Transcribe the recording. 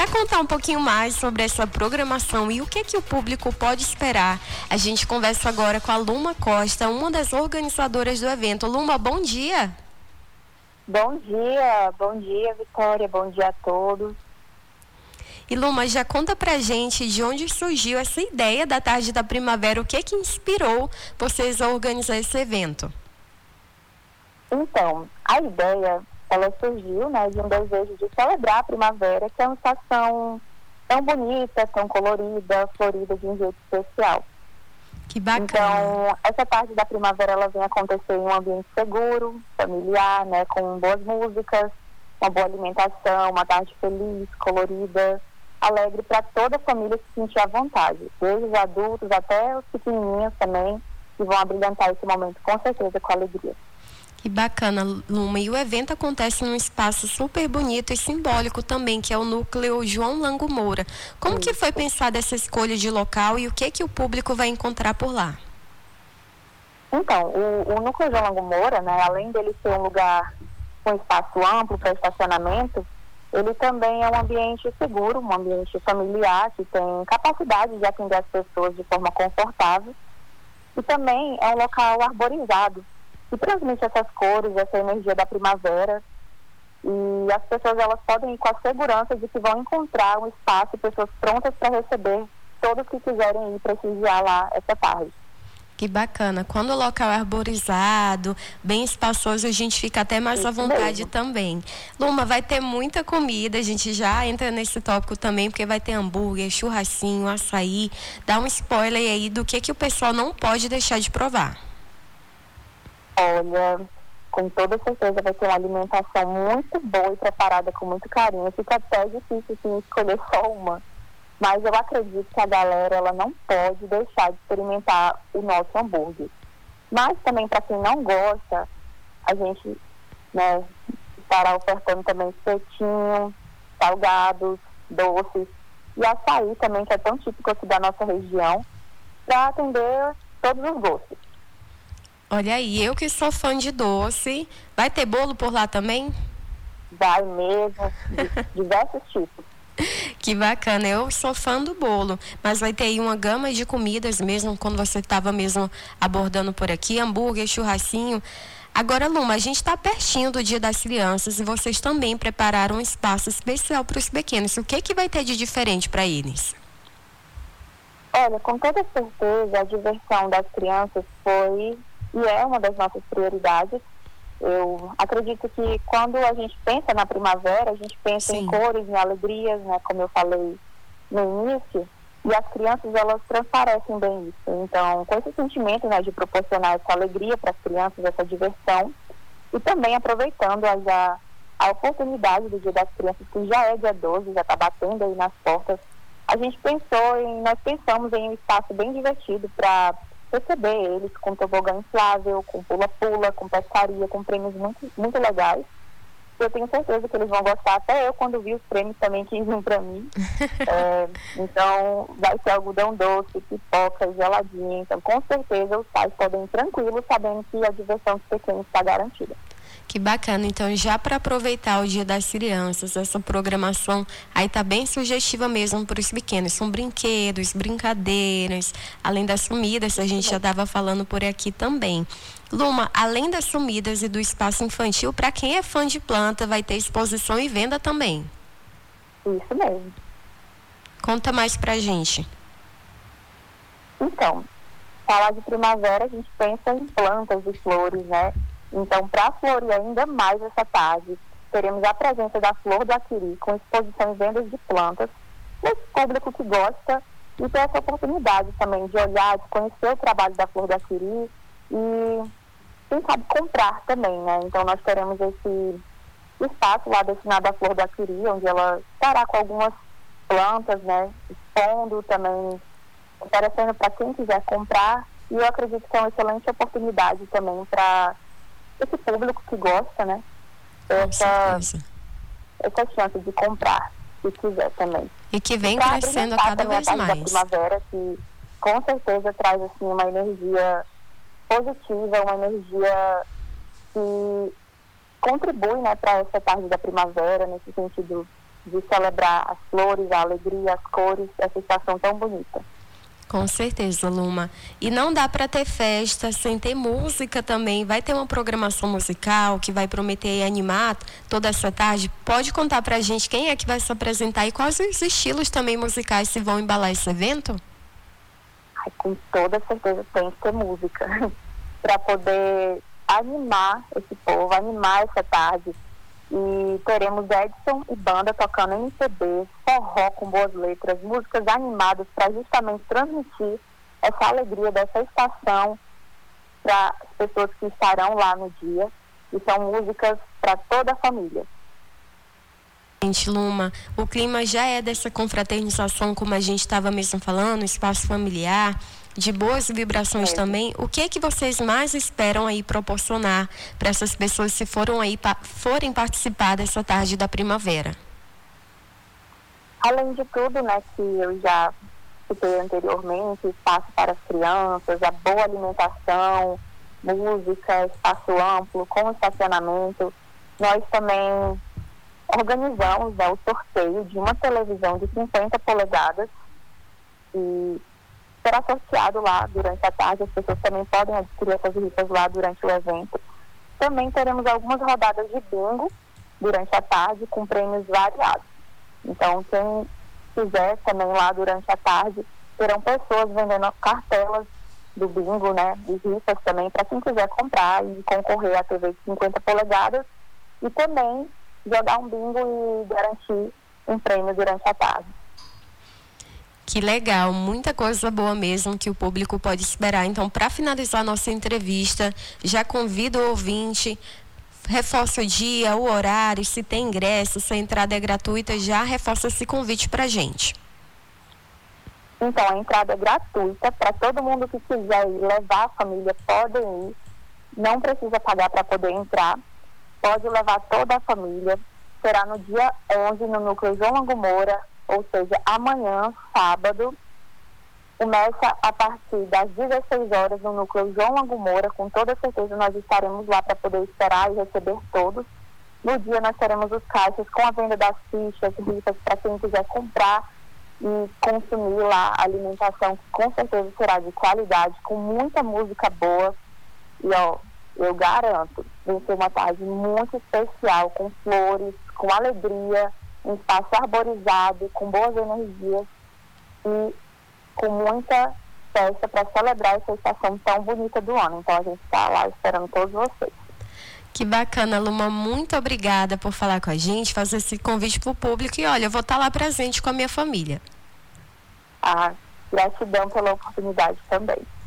Para contar um pouquinho mais sobre essa programação e o que o público pode esperar, a gente conversa agora com a Luma Costa, uma das organizadoras do evento. Luma, bom dia. Bom dia, Vitória, bom dia a todos. E Luma, já conta pra gente de onde surgiu essa ideia da Tarde da Primavera, o que inspirou vocês a organizar esse evento? Então, a ideia, ela surgiu, de um desejo de celebrar a primavera, que é uma estação tão bonita, tão colorida, florida de um jeito especial. Que bacana. Então, essa Tarde da Primavera, ela vem acontecer em um ambiente seguro, familiar, com boas músicas, uma boa alimentação, uma tarde feliz, colorida, alegre para toda a família se sentir à vontade, desde os adultos até os pequenininhos também, que vão abrilhantar esse momento com certeza com alegria. Que bacana, Luma. E o evento acontece num espaço super bonito e simbólico também, que é o Núcleo João Lango Moura. Como que foi pensada essa escolha de local e o que o público vai encontrar por lá? Então, o Núcleo João Lango Moura, além dele ser um lugar com espaço amplo para estacionamento, ele também é um ambiente seguro, um ambiente familiar, que tem capacidade de atender as pessoas de forma confortável. E também é um local arborizado, que transmite essas cores, essa energia da primavera. E as pessoas, elas podem ir com a segurança de que vão encontrar um espaço e pessoas prontas para receber todos que quiserem ir prestigiar lá essa tarde. Que bacana. Quando o local é arborizado, bem espaçoso, a gente fica até mais à vontade também. Luma, vai ter muita comida, a gente já entra nesse tópico também, porque vai ter hambúrguer, churrasquinho, açaí. Dá um spoiler aí do que o pessoal não pode deixar de provar. Olha, com toda certeza vai ter uma alimentação muito boa e preparada com muito carinho. Fica até difícil escolher só uma. Mas eu acredito que a galera, ela não pode deixar de experimentar o nosso hambúrguer. Mas também, para quem não gosta, a gente estará ofertando também espetinho, salgados, doces e açaí também, que é tão típico aqui da nossa região, para atender todos os gostos. Olha aí, eu que sou fã de doce. Vai ter bolo por lá também? Vai mesmo, de diversos tipos. Que bacana, eu sou fã do bolo, mas vai ter aí uma gama de comidas mesmo, quando você estava mesmo abordando por aqui, hambúrguer, churrasquinho. Agora, Luma, a gente está pertinho do Dia das Crianças e vocês também prepararam um espaço especial para os pequenos. O que vai ter de diferente para eles? Olha, com toda certeza, a diversão das crianças foi e é uma das nossas prioridades. Eu acredito que quando a gente pensa na primavera, a gente pensa em cores, em alegrias, como eu falei no início, e as crianças, elas transparecem bem isso. Então, com esse sentimento de proporcionar essa alegria para as crianças, essa diversão, e também aproveitando a oportunidade do Dia das Crianças, que já é dia 12, já está batendo aí nas portas, nós pensamos em um espaço bem divertido para receber eles com tobogã inflável, com pula-pula, com pescaria, com prêmios muito, muito legais. Eu tenho certeza que eles vão gostar, até eu quando vi os prêmios também quis vir para mim. Então, vai ter algodão doce, pipoca, geladinha. Então, com certeza, os pais podem ir tranquilos, sabendo que a diversão dos pequenos está garantida. Que bacana, então já para aproveitar o Dia das Crianças, essa programação aí tá bem sugestiva mesmo para os pequenos, são brinquedos, brincadeiras, além das comidas, a gente já estava falando por aqui também. Luma, além das comidas e do espaço infantil, para quem é fã de planta, vai ter exposição e venda também. Isso mesmo. Conta mais pra gente. Então, falar de primavera, a gente pensa em plantas e flores, Então, para florir ainda mais essa tarde, teremos a presença da Flor do Aquiri, com exposição e vendas de plantas, nesse público que gosta e ter essa oportunidade também de olhar, de conhecer o trabalho da Flor do Aquiri e, quem sabe, comprar também, Então, nós teremos esse espaço lá destinado à Flor do Aquiri, onde ela estará com algumas plantas, expondo também, oferecendo para quem quiser comprar, e eu acredito que é uma excelente oportunidade também para esse público que gosta, essa chance de comprar, se quiser também. E que vem crescendo cada vez mais. Da primavera, que com certeza traz uma energia positiva, uma energia que contribui para essa tarde da primavera, nesse sentido de celebrar as flores, a alegria, as cores, essa estação tão bonita. Com certeza, Luma. E não dá para ter festa sem ter música também. Vai ter uma programação musical que vai prometer e animar toda essa tarde. Pode contar para a gente quem é que vai se apresentar e quais os estilos também musicais que vão embalar esse evento? Ai, com toda certeza tem que ter música para poder animar esse povo, animar essa tarde. E teremos Edson e banda tocando MPB, forró com boas letras, músicas animadas para justamente transmitir essa alegria dessa estação para as pessoas que estarão lá no dia. E são músicas para toda a família. Gente, Luma, o clima já é dessa confraternização, como a gente estava mesmo falando, espaço familiar, de boas vibrações também. O que é que vocês mais esperam aí proporcionar para essas pessoas se forem participar dessa tarde da primavera? Além de tudo, né, que eu já citei anteriormente, espaço para as crianças, a boa alimentação, música, espaço amplo, com estacionamento, nós também organizamos, né, o sorteio de uma televisão de 50 polegadas e será sorteado lá durante a tarde. As pessoas também podem adquirir essas rifas lá durante o evento. Também teremos algumas rodadas de bingo durante a tarde com prêmios variados. Então, quem quiser também lá durante a tarde, terão pessoas vendendo cartelas do bingo, né, de rifas também, para quem quiser comprar e concorrer à TV de 50 polegadas e também jogar um bingo e garantir um prêmio durante a tarde. Que legal, muita coisa boa mesmo que o público pode esperar. Então, para finalizar a nossa entrevista, já convido o ouvinte, reforça o dia, o horário, se tem ingresso, se a entrada é gratuita, já reforça esse convite para a gente. Então, a entrada é gratuita, para todo mundo que quiser ir, levar a família, podem ir, não precisa pagar para poder entrar, pode levar toda a família, será no dia 11 no núcleo João Lango Moura, ou seja, amanhã, sábado, começa a partir das 16 horas no núcleo João Lango Moura. Com toda certeza nós estaremos lá para poder esperar e receber todos. No dia nós teremos os caixas com a venda das fichas, rifas, para quem quiser comprar e consumir lá a alimentação, que com certeza será de qualidade, com muita música boa. E ó, eu garanto, vai ser uma tarde muito especial, com flores, com alegria, um espaço arborizado, com boas energias e com muita festa para celebrar essa estação tão bonita do ano. Então a gente está lá esperando todos vocês. Que bacana, Luma, muito obrigada por falar com a gente, fazer esse convite para o público e olha, eu vou estar lá presente com a minha família. Gratidão pela oportunidade também.